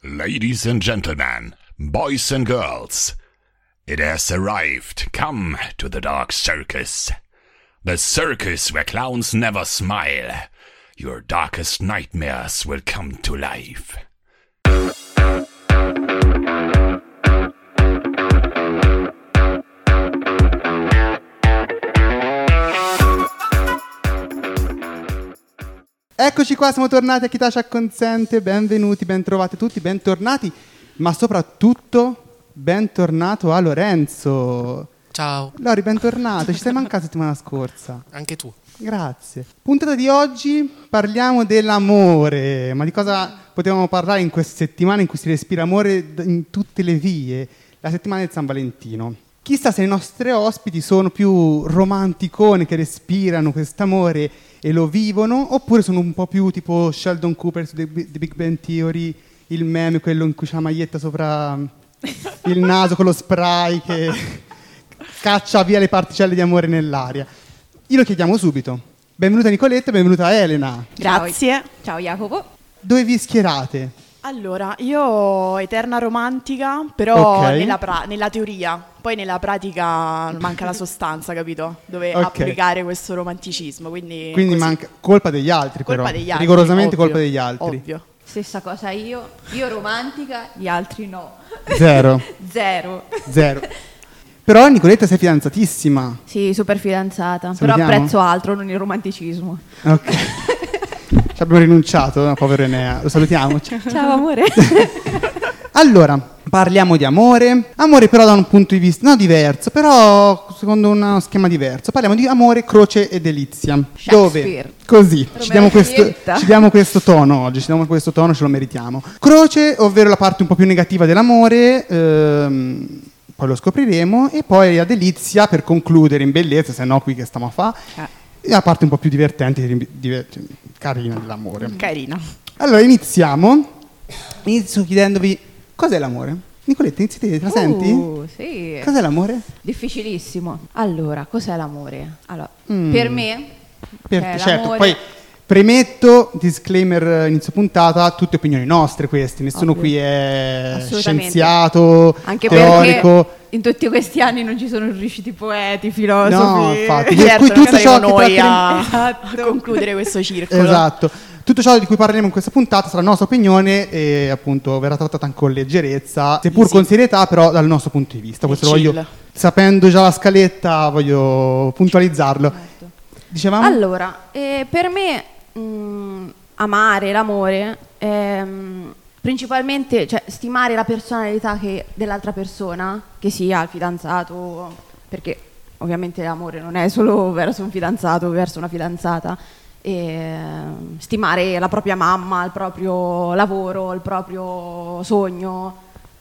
Ladies and gentlemen, boys and girls, it has arrived. Come to the Dark Circus. The circus where clowns never smile. Your darkest nightmares will come to life. Eccoci qua, siamo tornati a Chi Tace Acconsente, benvenuti, bentrovati tutti, bentornati, ma soprattutto bentornato a Lorenzo. Ciao. Lori, bentornato, ci sei mancato la settimana scorsa. Anche tu. Grazie. Puntata di oggi parliamo dell'amore, ma di cosa potevamo parlare in questa settimana in cui si respira amore in tutte le vie, la settimana del San Valentino. Chissà se i nostri ospiti sono più romanticone che respirano quest'amore e lo vivono, oppure sono un po' più tipo Sheldon Cooper su The Big Bang Theory, il meme, quello in cui c'è la maglietta sopra il naso con lo spray che caccia via le particelle di amore nell'aria. Glielo chiediamo subito. Benvenuta Nicoletta, benvenuta Elena. Grazie. Ciao Jacopo. Dove vi schierate? Allora, io eterna romantica, però Ok. nella teoria, poi nella pratica manca la sostanza, capito? Dove Ok. applicare questo romanticismo, quindi Quindi così. manca colpa degli altri, Colpa però. degli altri, Rigorosamente ovvio, colpa degli altri. Ovvio. Stessa cosa io romantica, gli altri no. Zero. Zero. Però Nicoletta sei fidanzatissima. Sì, super fidanzata, Salutiamo. però apprezzo altro, non il romanticismo. Ok. Ci abbiamo rinunciato, no, povero Enea. Lo salutiamo. Ciao amore. Allora, parliamo di amore. Amore però da un punto di vista diverso, però secondo uno schema diverso. Parliamo di amore, croce e delizia. Dove? Shakespeare. Così, Romeo e Giulietta. ci diamo questo tono oggi, ci diamo questo tono, ce lo meritiamo. Croce, ovvero la parte un po' più negativa dell'amore, poi lo scopriremo, e poi la delizia per concludere in bellezza, se no qui che stiamo a fa', la parte un po' più divertente, carina dell'amore. Carina. Allora inizio chiedendovi cos'è l'amore. Nicoletta, inizi te, la senti? Sì. Cos'è l'amore? Difficilissimo. Allora, cos'è l'amore? Allora, per me Certo, l'amore- poi premetto, disclaimer inizio puntata, tutte opinioni nostre queste, nessuno Ovvio. qui è Assolutamente. scienziato, anche teorico. perché in tutti questi anni non ci sono riusciti poeti, filosofi. No, infatti, Certo, per cui non tutto ciò saremo che noi a Esatto. concludere questo circolo. Esatto. Tutto ciò di cui parleremo in questa puntata sarà la nostra opinione e appunto verrà trattata con leggerezza, seppur Sì. con serietà, però dal nostro punto di vista. Questo lo chill. voglio, sapendo già la scaletta, voglio puntualizzarlo. Esatto. Dicevamo? Allora, per me amare l'amore è principalmente, cioè, stimare la personalità dell'altra persona, che sia il fidanzato, perché ovviamente l'amore non è solo verso un fidanzato o verso una fidanzata, e stimare la propria mamma, il proprio lavoro, il proprio sogno,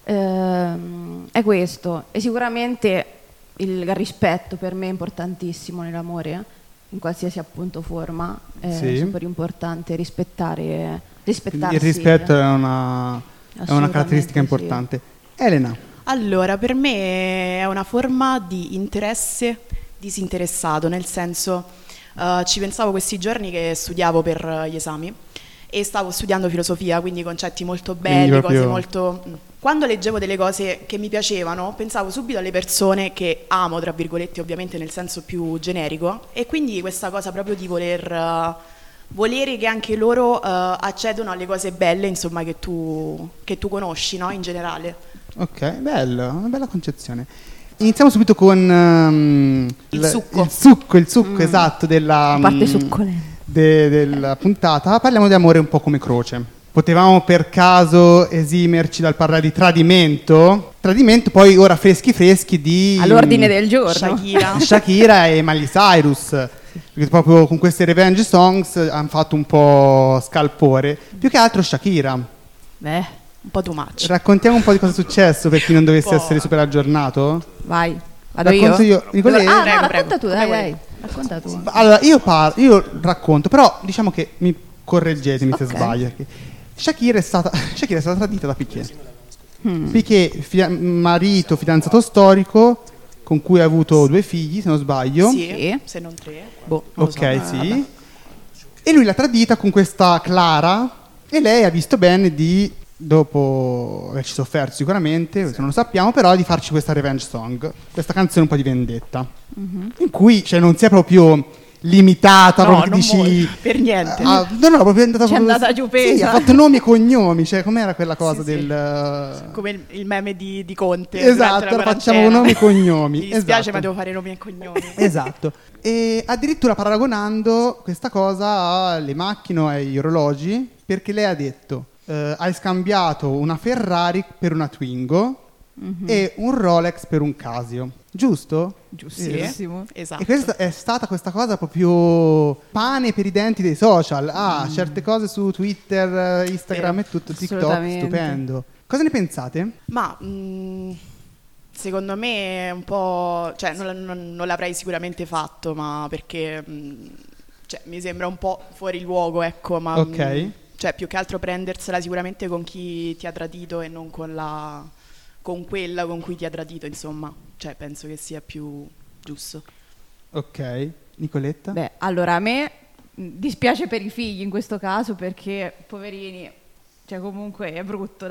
è questo. E sicuramente il rispetto per me è importantissimo nell'amore, in qualsiasi appunto forma, è Sì. super importante rispettarsi. Il rispetto è una caratteristica Assolutamente importante. Elena, Allora, per me è una forma di interesse disinteressato, nel senso, ci pensavo questi giorni che studiavo per gli esami e stavo studiando filosofia, quindi concetti molto belli, Quindi cose proprio- molto... Quando leggevo delle cose che mi piacevano, pensavo subito alle persone che amo, tra virgolette, ovviamente nel senso più generico, e quindi questa cosa proprio di volere che anche loro accedono alle cose belle, insomma, che tu conosci, no? In generale. ok, bello, una bella concezione. Iniziamo subito con Il succo. il succo esatto della La parte succolenta. della puntata. Parliamo di amore un po' come croce. Potevamo per caso esimerci dal parlare di tradimento? Tradimento poi ora freschi di All'ordine del giorno. Shakira. Shakira e Miley Cyrus, perché proprio con queste revenge songs hanno fatto un po' scalpore. Più che altro Shakira. Beh, Un po' too much. Raccontiamo un po' di cosa è successo per chi non dovesse Un po'. essere super aggiornato. vai. Vado Racconto io. Nicoletta? Ah, Prego, no, prego. racconta tu, Come dai, vuoi. dai. Racconta tu. Allora, io racconto, però diciamo che mi correggetemi se Ok. sbaglio. Perché Shakira è stata tradita da Piqué. Piqué, marito, fidanzato storico, con cui ha avuto 2 figli, se non sbaglio. Sì, se non 3. Boh, non lo so. Ok, sì. E lui l'ha tradita con questa Clara e lei ha visto bene di dopo averci sofferto sicuramente, questo non lo sappiamo, però di farci questa revenge song, questa canzone un po' di vendetta, in cui non si è proprio limitata, No, proprio non dici molto, per niente. no, proprio è andata C'è andata giù sì, pesa. ha fatto nomi e cognomi, com'era quella cosa Sì, sì. del Come il meme di Conte. esatto, durante la ora facciamo quarantena. nomi e cognomi. Mi dispiace, esatto. ma devo fare nomi e cognomi. Esatto, e addirittura paragonando questa cosa alle macchine o agli orologi, perché lei ha detto hai scambiato una Ferrari per una Twingo e un Rolex per un Casio, giusto? Giustissimo. Esatto. E questa è stata questa cosa proprio pane per i denti dei social. Certe cose su Twitter, Instagram e tutto, TikTok, Assolutamente. stupendo. Cosa ne pensate? Ma secondo me è un po', cioè non l'avrei sicuramente fatto, ma perché cioè, mi sembra un po' fuori luogo, ecco, ma Ok. cioè più che altro prendersela sicuramente con chi ti ha tradito e non con quella con cui ti ha tradito, insomma. Cioè penso che sia più giusto. Ok, Nicoletta? Beh, allora a me dispiace per i figli in questo caso perché poverini, cioè comunque è brutto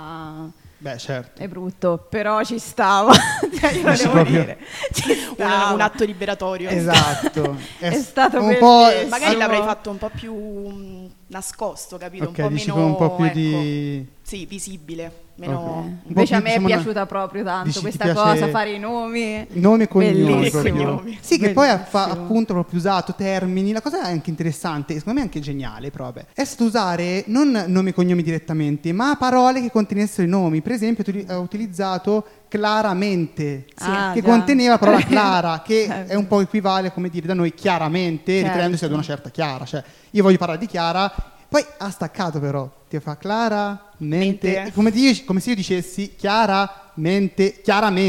Beh, certo. è brutto, però ci stava. Cioè, io lo Dici devo proprio- dire. Ci stava. Un atto liberatorio. Esatto. È stato un po'. bellissimo. Magari l'avrei fatto un po' più nascosto, capito? Ok, un po' dici meno, con un po' più ecco, di. sì, visibile, meno Ok. Un po' Invece a più, me è diciamo, piaciuta proprio tanto dici, ti questa piace- cosa, fare i nomi. Nome e cognomi, Bellissimo. proprio. Cognomi. Sì, che poi ha Bellissimo. appunto proprio usato termini. La cosa è anche interessante, e secondo me anche geniale, però vabbè, è stato usare non nomi e cognomi direttamente, ma parole che contenessero i nomi. Per esempio, ha utilizzato claramente, Ah, che già. conteneva la parola Clara, che è un po' equivale, come dire, da noi chiaramente, Certo. riferendosi ad una certa Chiara. Cioè, io voglio parlare di Chiara, poi ha staccato però, ti fa claramente, Mente. come se io dicessi chiaramente,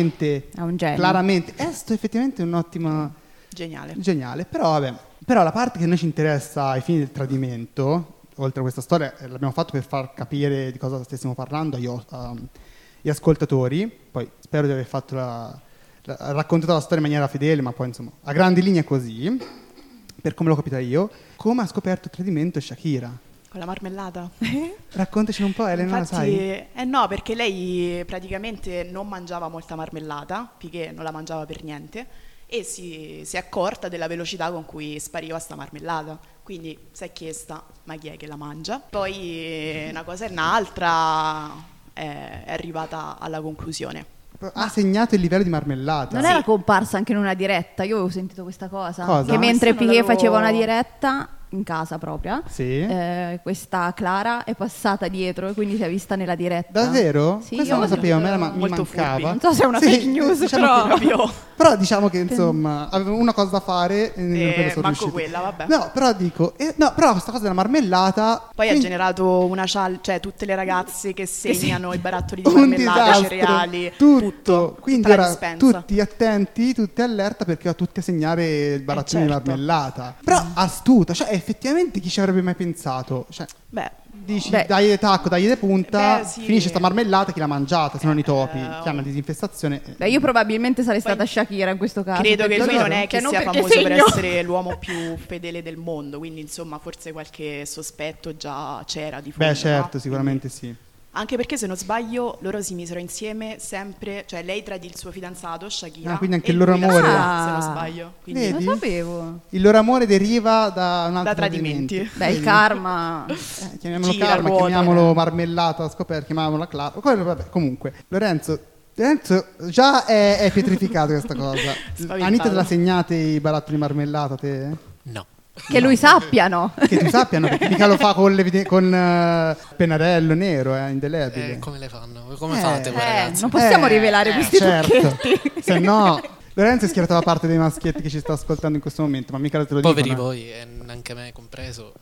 È un genio. claramente. Questo effettivamente è un ottimo, geniale. geniale, però vabbè. Però la parte che a noi ci interessa ai fini del tradimento, oltre a questa storia, l'abbiamo fatto per far capire di cosa stessimo parlando agli ascoltatori, poi spero di aver fatto raccontato la storia in maniera fedele, ma poi insomma a grandi linee così, per come l'ho capita io. Come ha scoperto il tradimento Shakira? Con la marmellata? Raccontaci un po', Elena, la sai? No, perché lei praticamente non mangiava molta marmellata, Piqué non la mangiava per niente, e si è accorta della velocità con cui spariva sta marmellata. Quindi si è chiesta, ma chi è che la mangia? Poi una cosa e un'altra è arrivata alla conclusione. Ha segnato il livello di marmellata. Non era comparsa anche in una diretta? Io avevo sentito questa cosa. Cosa? Che mentre Questo non Piqué l'avevo- faceva una diretta in casa propria, Sì. questa Clara è passata dietro e quindi si è vista nella diretta. Davvero? Sì, Questo io non lo ho sapevo, sentito- mi molto mancava. furbi. Non so se è una Sì, fake news, diciamo però... che- Proprio. Però diciamo che insomma avevo una cosa da fare e non quello sono manco riuscito. quella, vabbè. No, però dico, no, però questa cosa della marmellata Poi ha quindi- generato una cioè tutte le ragazze che segnano i barattoli di un marmellata, disastro, cereali, tutto. Quindi tutta la ora dispensa. tutti attenti, tutti allerta perché ho tutti a segnare il barattino certo. di marmellata. Però astuta, cioè effettivamente chi ci avrebbe mai pensato? Cioè, Beh, dici Beh. dai tacco, dai de punta, Beh, sì. finisce sta marmellata, chi l'ha mangiata, se non i topi, chi ha una disinfestazione. Beh, io probabilmente sarei Poi- stata Shakira in questo caso. credo che perché- lui non è che Cioè, non sia perché famoso per segno. essere l'uomo più fedele del mondo, quindi insomma forse qualche sospetto già c'era di fondo. Beh, certo, no? sicuramente sì. Quindi- anche perché se non sbaglio loro si misero insieme sempre, cioè lei tradì il suo fidanzato Shakira. Ah, quindi anche e il loro lui la amore. sua, se non sbaglio. Quindi Vedi? Lo sapevo. Il loro amore deriva da un altro Da tradimenti. tradimento. Beh, il Vedi? karma. Chiamiamolo Gira, karma, ruota. chiamiamolo marmellata scoperta, chiamiamola Clara. Quello, vabbè, comunque. Lorenzo già è pietrificato questa cosa. Spaventato. Anita, te la segnate i barattoli di marmellata te? No. Che lui sappiano. Che tu sappiano, perché mica lo fa con pennarello nero, indelebile. Come le fanno? Come fate voi ragazzi? Non possiamo rivelare questi certo. trucchetti. Se no, Lorenzo è schierato da parte dei maschietti che ci sta ascoltando in questo momento, ma mica te lo Poveri dicono. voi, e anche me compreso,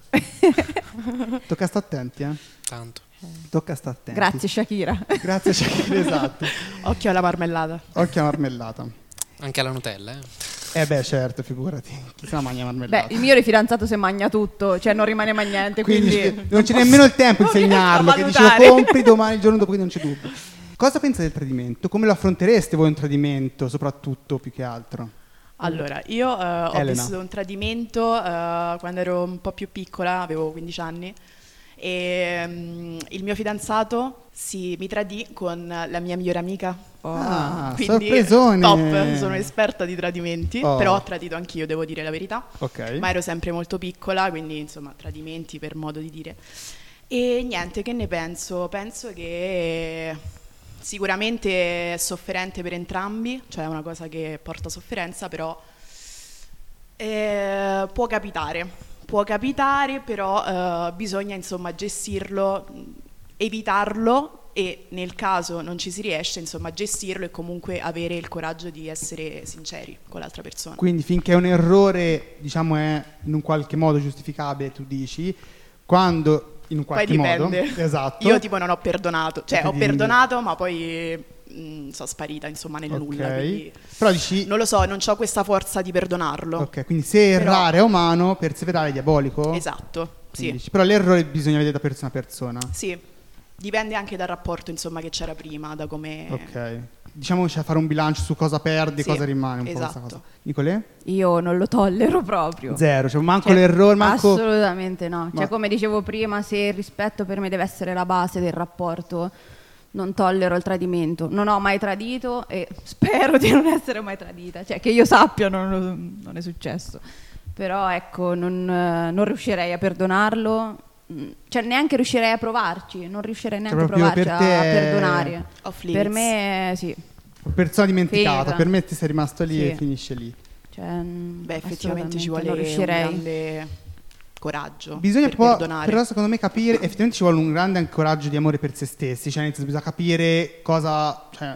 Tocca sta attenti, tanto. Tocca sta attenti. Grazie Shakira. Grazie, Shakira, esatto. occhio alla marmellata. Occhio a marmellata. Anche alla Nutella, Beh, certo, figurati. Chi se la mangia Beh, marmellata? il mio fidanzato se magna tutto, cioè non rimane mai niente, quindi... non c'è nemmeno il tempo di non riesco a segnarlo, che dici lo valutare. compri domani, il giorno dopo, quindi non c'è dubbio. Cosa pensate del tradimento? Come lo affrontereste voi un tradimento, soprattutto, più che altro? Allora, io ho Elena. vissuto un tradimento quando ero un po' più piccola, avevo 15 anni, E il mio fidanzato mi tradì con la mia migliore amica. Quindi sorpresone! Top, sono esperta di tradimenti, Oh. però ho tradito anch'io, devo dire la verità. Ok. Ma ero sempre molto piccola, quindi insomma tradimenti per modo di dire. E niente, che ne penso? Penso che sicuramente è sofferente per entrambi, cioè è una cosa che porta sofferenza, però può capitare, però bisogna insomma gestirlo, evitarlo, e nel caso non ci si riesce, insomma, gestirlo e comunque avere il coraggio di essere sinceri con l'altra persona. Quindi finché un errore, diciamo, è in un qualche modo giustificabile, tu dici, quando in un qualche Poi modo, dipende. esatto. Io tipo non ho perdonato, cioè ho Quindi- perdonato, ma poi sono sparita insomma nel nulla, quindi Però dici, non lo so, non ho questa forza di perdonarlo. ok, quindi se Però- errare è umano, perseverare è diabolico? Esatto, Quindi sì. dici, però l'errore bisogna vedere da persona a persona. Sì, dipende anche dal rapporto insomma che c'era prima, da come... Ok. Diciamo che c'è da fare un bilancio su cosa perde e Sì, cosa rimane, un po' esatto. questa cosa. Nicolè? Io non lo tollero proprio. Zero, cioè manco Cioè, l'errore, manco... Assolutamente no. Ma- Cioè, come dicevo prima, se il rispetto per me deve essere la base del rapporto, non tollero il tradimento. Non ho mai tradito e spero di non essere mai tradita. Cioè, che io sappia non è successo. Però ecco, non riuscirei a perdonarlo. Cioè, neanche riuscirei a provarci. Non riuscirei neanche a proprio provarci per a te- perdonare. Off limits. Per me sì. Persona dimenticata, Finita. per me ti sei rimasto lì Sì. e finisce lì. Cioè, Beh, effettivamente ci assolutamente vuole non un riuscirei. grande coraggio Bisogna per perdonare. però secondo me capire, effettivamente ci vuole un grande anche coraggio di amore per se stessi, cioè nel senso, bisogna capire cosa, cioè,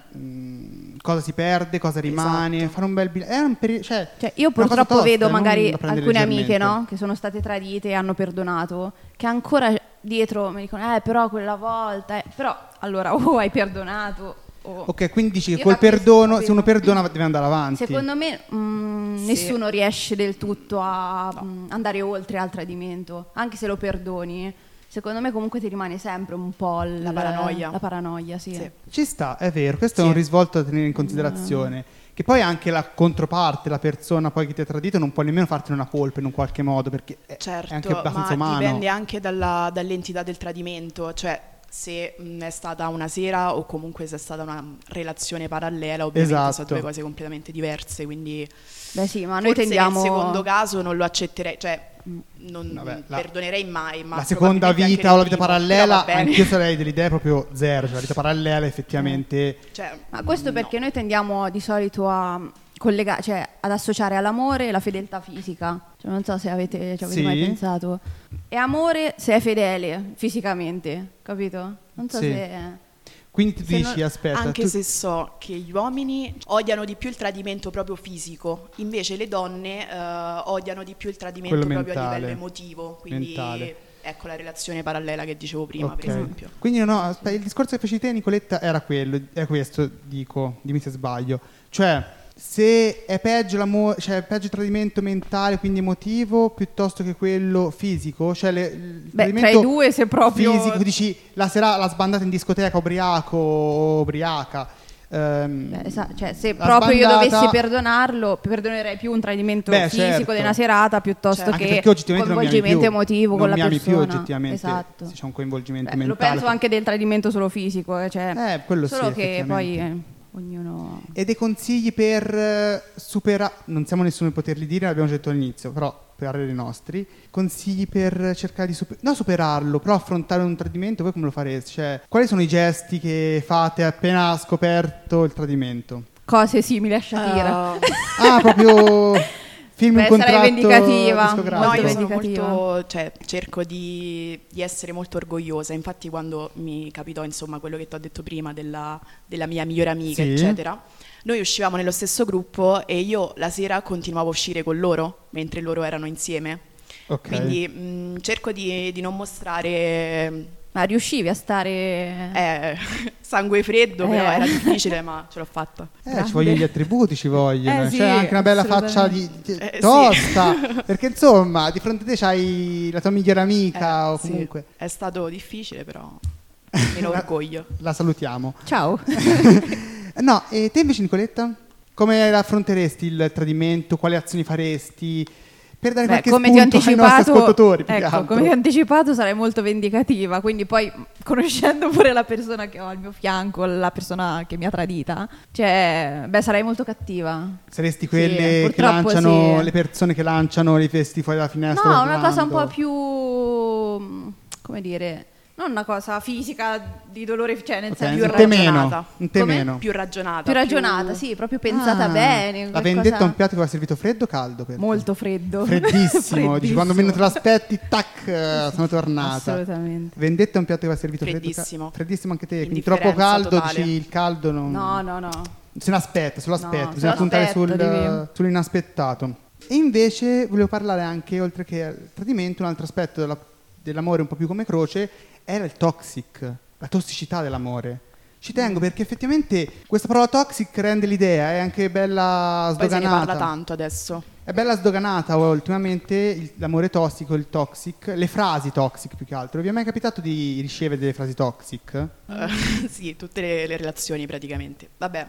cosa si perde, cosa rimane, Esatto. fare un bel bilancio, cioè io una cosa purtroppo tosta, vedo non magari da prendere alcune amiche, leggermente. no? Che sono state tradite e hanno perdonato, che ancora dietro mi dicono però quella volta, però allora o hai perdonato o... Ok, quindi dici che Io col capisco, perdono, capito? se uno perdona deve andare avanti. Secondo me Sì. nessuno riesce del tutto a andare oltre al tradimento, anche se lo perdoni. Secondo me comunque ti rimane sempre un po' La paranoia. La paranoia, sì. Sì. Ci sta, è vero, questo Sì. è un risvolto da tenere in considerazione. Che poi anche la controparte, la persona poi che ti ha tradito, non può nemmeno fartene una colpa in un qualche modo, perché Certo, è anche abbastanza ma umano. dipende anche dall'entità del tradimento, cioè se è stata una sera o comunque se è stata una relazione parallela, ovviamente Esatto. sono due cose completamente diverse, quindi Beh sì, ma noi forse tendiamo... nel secondo caso non lo accetterei, cioè non Vabbè, perdonerei mai, ma la seconda probabilmente anche vita o la nel vita primo, però parallela, va bene. anch'io sarei dell'idea proprio zero, cioè la vita parallela effettivamente... Cioè, Ma questo no. perché noi tendiamo di solito a cioè ad associare all'amore la fedeltà fisica. Cioè, non so se ci avete Sì. mai pensato. E amore se è fedele fisicamente, capito? Non so Sì. se... Quindi tu Se dici, non- aspetta, Anche tu- se so che gli uomini odiano di più il tradimento proprio fisico, invece le donne odiano di più il tradimento Quello proprio a mentale. livello emotivo, quindi Mentale. ecco la relazione parallela che dicevo prima, ok. per esempio. Quindi no, aspetta, il discorso che feci te, Nicoletta, era quello, è questo, dico, dimmi se sbaglio. Cioè, se è peggio l'amore, cioè è peggio il tradimento mentale, quindi emotivo, piuttosto che quello fisico, cioè il Beh, tra tradimento i due se proprio... fisico, tu dici la sera la sbandata in discoteca ubriaco o ubriaca. Beh, cioè, se la proprio io sbandata- dovessi perdonarlo, perdonerei più un tradimento Beh, fisico certo. di una serata piuttosto Certo. Anche che perché oggettivamente non mi ami coinvolgimento più, emotivo non con la mi ami persona. più oggettivamente, Esatto. se c'è un coinvolgimento Beh, lo mentale. penso anche del tradimento solo fisico, cioè, quello solo sì, che poi effettivamente. ognuno... E dei consigli per superare, non siamo nessuno di poterli dire, l'abbiamo già detto all'inizio, però per parlare dei nostri, consigli per cercare di non superarlo, però affrontare un tradimento, voi come lo fareste? Cioè, quali sono i gesti che fate appena scoperto il tradimento? Cose simili a Shakira. Ah, proprio film un Beh, contratto sarai vendicativa. discografico. No, io Molto sono vendicativa. molto, cioè, cerco di essere molto orgogliosa. Infatti, quando mi capitò, insomma, quello che ti ho detto prima della mia migliore amica, Sì. eccetera, noi uscivamo nello stesso gruppo e io la sera continuavo a uscire con loro mentre loro erano insieme. Ok. Quindi cerco di non mostrare Ma riuscivi a stare... sangue freddo, però Eh. era difficile, ma ce l'ho fatta. Ci vogliono gli attributi, ci vogliono. Sì, C'è anche una bella faccia assolutamente. di Sì. tosta. Perché insomma, di fronte a te c'hai la tua migliore amica o Sì, comunque. è stato difficile, però me ne orgoglio. La salutiamo. Ciao. No, e te invece, Nicoletta? Come affronteresti il tradimento? Quali azioni faresti? Per dare Beh, qualche come ti ho spunto ai nostri ascoltatori, più che ecco, altro. come ti ho anticipato sarei molto vendicativa, quindi poi conoscendo pure la persona che ho al mio fianco, la persona che mi ha tradita, cioè, beh, sarei molto cattiva. Saresti Sì, quelle che purtroppo lanciano, sì. le persone che lanciano i vesti fuori dalla finestra? No, una cosa un urlando. po' più, come dire, non una cosa fisica di dolore, cioè nel Ok, senso un più te meno, ragionata. un te Come? meno. Più ragionata. più ragionata, sì, proprio pensata Ah, bene. La qualcosa- vendetta è un piatto che va servito freddo o caldo? Per te? molto freddo. Freddissimo. Dici, quando meno te lo aspetti, tac, sono tornata. Assolutamente. Vendetta è un piatto che va servito Freddissimo. freddissimo anche te. Quindi troppo Indifferenza caldo, totale. dici il caldo non... No. Se lo aspetta, No, bisogna se lo puntare aspetto, devi- sull'inaspettato. E invece volevo parlare anche, oltre che al tradimento, un altro aspetto dell'amore un po' più come croce era il toxic, la tossicità dell'amore. Ci tengo perché effettivamente questa parola toxic rende l'idea, è anche bella Poi se ne parla sdoganata. tanto adesso. È bella sdoganata ultimamente l'amore tossico, il toxic, le frasi toxic più che altro. Vi è mai capitato di ricevere delle frasi toxic? Sì, tutte le relazioni praticamente. Vabbè,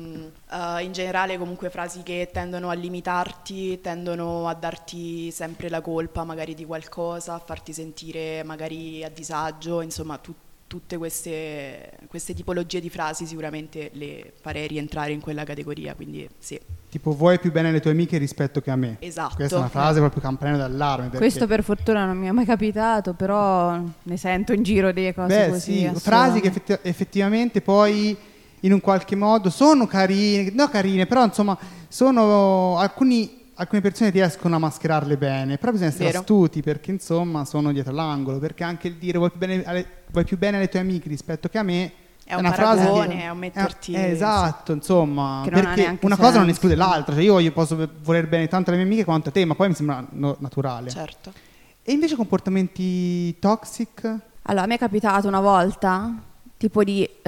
in generale comunque frasi che tendono a limitarti, tendono a darti sempre la colpa magari di qualcosa, a farti sentire magari a disagio, insomma tutte queste tipologie di frasi sicuramente le farei rientrare in quella categoria, quindi sì. Tipo, vuoi più bene alle tue amiche rispetto che a me. Esatto. Questa è una frase proprio campanello d'allarme. Perché... Questo per fortuna non mi è mai capitato, però ne sento in giro delle cose Beh, così. sì, frasi che assolutamente. effettivamente poi in un qualche modo sono carine, no carine, però insomma sono alcune persone riescono a mascherarle bene, però bisogna essere Vero. astuti perché insomma sono dietro l'angolo, perché anche il dire vuoi più bene alle tue amiche rispetto che a me È un una frase paragone, che è un metterti... esatto, insomma, Che non ha perché neanche una cosa non senso. esclude l'altra, cioè io posso voler bene tanto alle mie amiche quanto a te, ma poi mi sembra naturale. Certo. E invece comportamenti toxic? Allora, a me è capitato una volta, tipo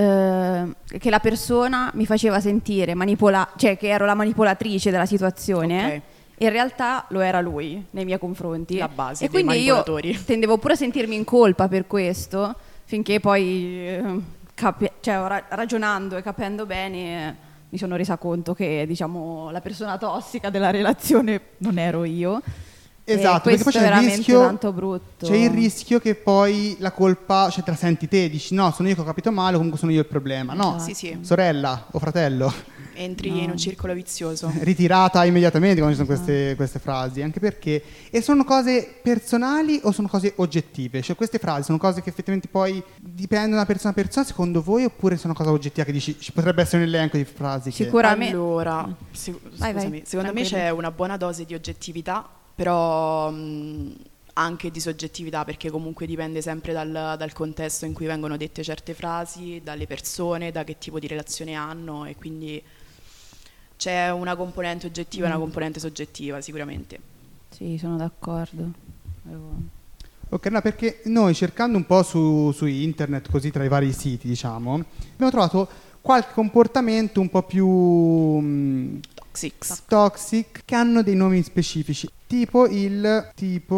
che la persona mi faceva sentire cioè che ero la manipolatrice della situazione. Ok. In realtà lo era lui nei miei confronti. La base e dei quindi io manipolatori. tendevo pure a sentirmi in colpa per questo, finché poi ragionando e capendo bene mi sono resa conto che diciamo la persona tossica della relazione non ero io. Esatto, e perché questo poi è c'è il veramente rischio, tanto brutto. c'è il rischio che poi la colpa, cioè te la senti te, dici no, sono io che ho capito male, comunque sono io il problema. No, Sì, sì. sorella o fratello, Entri in un circolo vizioso. ritirata immediatamente quando ci sono queste frasi, anche perché... E sono cose personali o sono cose oggettive? Cioè queste frasi sono cose che effettivamente poi dipendono da persona a persona, secondo voi, oppure sono cose oggettive che dici ci potrebbe essere un elenco di frasi che... Sicuramente. Allora, Vai, scusami, secondo me tranquillo. c'è una buona dose di oggettività, però anche di soggettività, perché comunque dipende sempre dal contesto in cui vengono dette certe frasi, dalle persone, da che tipo di relazione hanno, e quindi c'è una componente oggettiva e una componente soggettiva sicuramente. Sì, sono d'accordo. Ok, no, perché noi cercando un po' su internet, così tra i vari siti, diciamo, abbiamo trovato qualche comportamento un po' più toxic che hanno dei nomi specifici, tipo il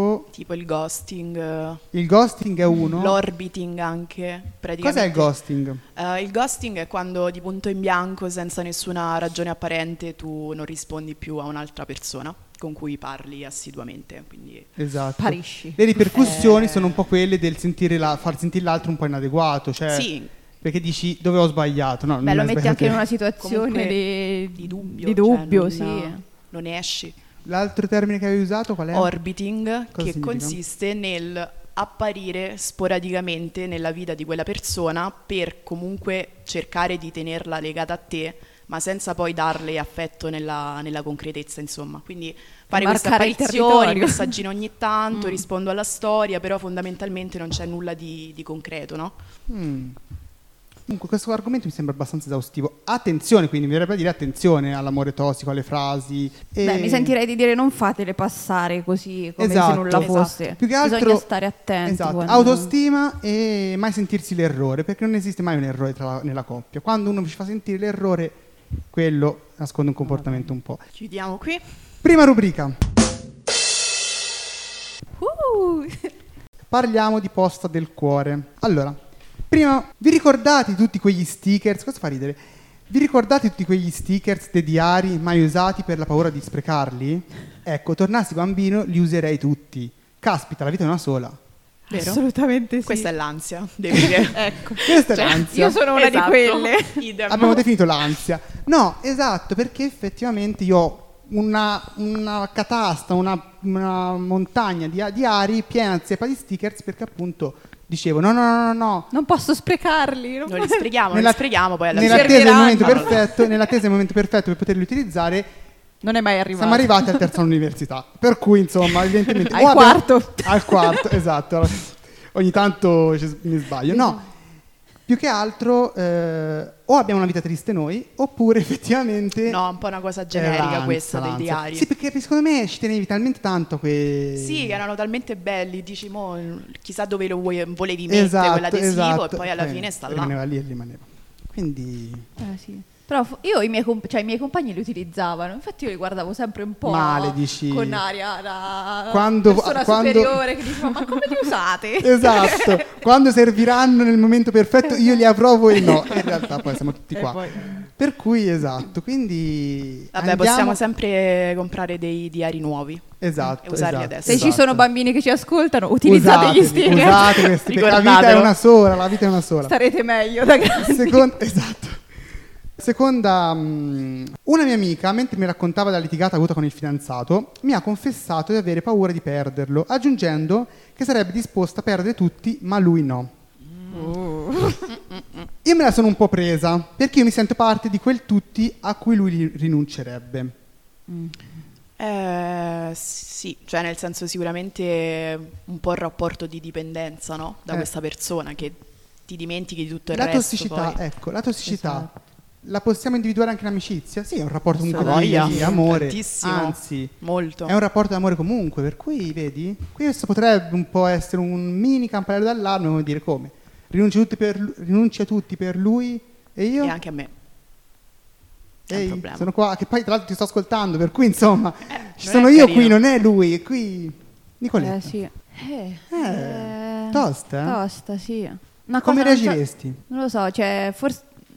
ghosting, ghosting è uno. l'orbiting anche, praticamente. Cos'è il ghosting? Il ghosting è quando di punto in bianco, senza nessuna ragione apparente, tu non rispondi più a un'altra persona con cui parli assiduamente, quindi Esatto. Sparisci. Le ripercussioni sono un po' quelle del far sentire l'altro un po' inadeguato, cioè sì, perché dici dove ho sbagliato, no? Beh, non lo hai metti sbagliato anche in te. una situazione Comunque di di dubbio, cioè sì. non ne esci. L'altro termine che avevi usato qual è? Orbiting, Cosa che significa? consiste nel apparire sporadicamente nella vita di quella persona per comunque cercare di tenerla legata a te, ma senza poi darle affetto nella concretezza, insomma. Quindi fare queste Marcare il apparizioni, territorio. messaggino ogni tanto, rispondo alla storia, però fondamentalmente non c'è nulla di concreto, no? Comunque questo argomento mi sembra abbastanza esaustivo. Attenzione, quindi mi verrebbe a dire attenzione all'amore tossico, alle frasi. Beh, mi sentirei di dire non fatele passare così come Esatto, se nulla esatto. fosse. Più che altro, bisogna stare attenti. esatto, quando- autostima e mai sentirsi l'errore, perché non esiste mai un errore nella coppia. Quando uno ci fa sentire l'errore, quello nasconde un comportamento un po'. Chiudiamo qui. Prima rubrica. Parliamo di posta del cuore. Allora, prima vi ricordate tutti quegli stickers? Cosa fa ridere? Vi ricordate tutti quegli stickers dei diari mai usati per la paura di sprecarli? Ecco, tornassi bambino li userei tutti. Caspita, la vita è una sola. Vero? Assolutamente sì. Questa è l'ansia, devi dire. Ecco. Questa è l'ansia. Io sono una Esatto. di quelle. Idem. Abbiamo definito l'ansia. No, esatto, perché effettivamente io ho una catasta, una montagna di diari piena zeppa di stickers, perché appunto dicevo no. Non posso sprecarli. Non li sprechiamo, poi alla fine. Nell'attesa del momento serviranno. perfetto per poterli utilizzare, Non è mai arrivato. siamo arrivati al terzo anno all'università. Per cui, insomma, evidentemente... Al quarto. Al quarto, esatto. Ogni tanto mi sbaglio. No, più che altro o abbiamo una vita triste noi, oppure effettivamente... No, un po' una cosa generica l'ansia, questa dei l'ansia. diari. Sì, perché secondo me ci tenevi talmente tanto Sì, che erano talmente belli, dici, mo, chissà dove lo volevi mettere quell'adesivo, e poi alla fine sta là. Rimaneva lì e rimaneva. Quindi... Sì. Però io i miei compagni li utilizzavano, infatti io li guardavo sempre un po' Male, dici. con aria da Quando- persona superiore che diceva ma come li usate? Esatto, quando serviranno nel momento perfetto io li approvo e no. In realtà poi siamo tutti E qua. poi- Per cui esatto, quindi Vabbè, andiamo- possiamo sempre comprare dei diari nuovi Esatto, e usarli esatto, adesso. Se ci sono esatto. bambini che ci ascoltano, utilizzate gli sticker. Usate questi, perché la vita è Ricordatelo. una sola, la vita è una sola. Starete meglio da grandi. Esatto. Seconda, una mia amica, mentre mi raccontava della litigata avuta con il fidanzato, mi ha confessato di avere paura di perderlo, aggiungendo che sarebbe disposta a perdere tutti, ma lui no. Io me la sono un po' presa, perché io mi sento parte di quel tutti a cui lui rinuncerebbe. Sì, cioè nel senso sicuramente un po' il rapporto di dipendenza, no? Da Eh. questa persona che ti dimentichi di tutto il La resto. tossicità, poi. ecco, la tossicità Esatto. la possiamo individuare anche in amicizia? Sì, è un rapporto comunque Voglia. di amore, Tantissimo. anzi, Molto. è un rapporto d'amore comunque, per cui, vedi, questo potrebbe un po' essere un mini campanello d'allarme, come dire come? Rinunci a tutti per lui e io? E anche a me. È un Ehi, problema. sono qua, che poi tra l'altro ti sto ascoltando, per cui insomma, ci non sono è io carino. qui, non è lui, e qui... Nicoletta, Sì. tosta, eh? Tosta, sì. Una Come cosa non so- reagiresti? Non lo so, cioè, forse...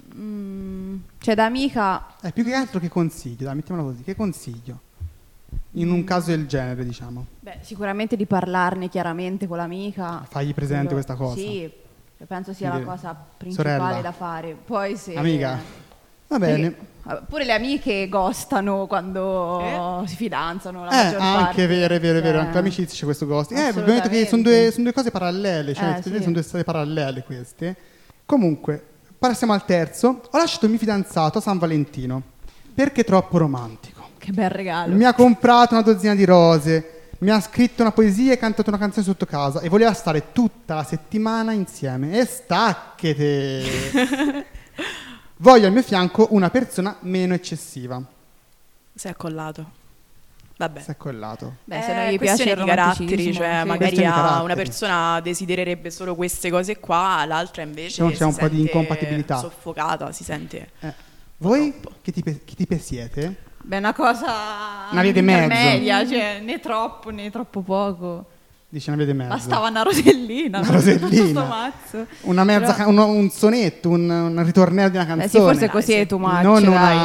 cioè, da amica... Più che altro che consiglio, dai, mettiamola così, che consiglio? In un caso del genere, diciamo. Beh, sicuramente di parlarne chiaramente con l'amica. Fagli presente Quello- questa cosa. Sì, penso sia la Dire, cosa principale sorella. da fare. Poi se... Amica, va bene. Pure le amiche ghostano quando si fidanzano, la maggior parte. Anche vero, anche l'amicizia c'è questo ghosting. Abbiamo detto che sono due cose parallele, cioè sì. sono due storie parallele queste. Comunque, passiamo al terzo. Ho lasciato il mio fidanzato a San Valentino, perché è troppo romantico. Che bel regalo. Mi ha comprato una dozzina di rose, mi ha scritto una poesia e cantato una canzone sotto casa e voleva stare tutta la settimana insieme. E stacchete! Voglio al mio fianco una persona meno eccessiva. Si è accollato. Vabbè. Si è collato. Beh, se non gli piace questione il di caratteri, romanticismo, cioè sì. magari Questione di caratteri. una persona desidererebbe solo queste cose qua, l'altra invece C'è un si po' di sente incompatibilità. soffocata, si sente. Voi Troppo. che tipe siete? Beh, una cosa Una via di mezzo. intermedia, cioè né troppo né troppo poco. Dice una via di mezzo. Bastava una rosellina. Una no? rosellina. Sto mazzo. Una mezza Però- un sonetto, un ritornello di una canzone. Beh, sì, forse Dai, così sì. è too much, non dai.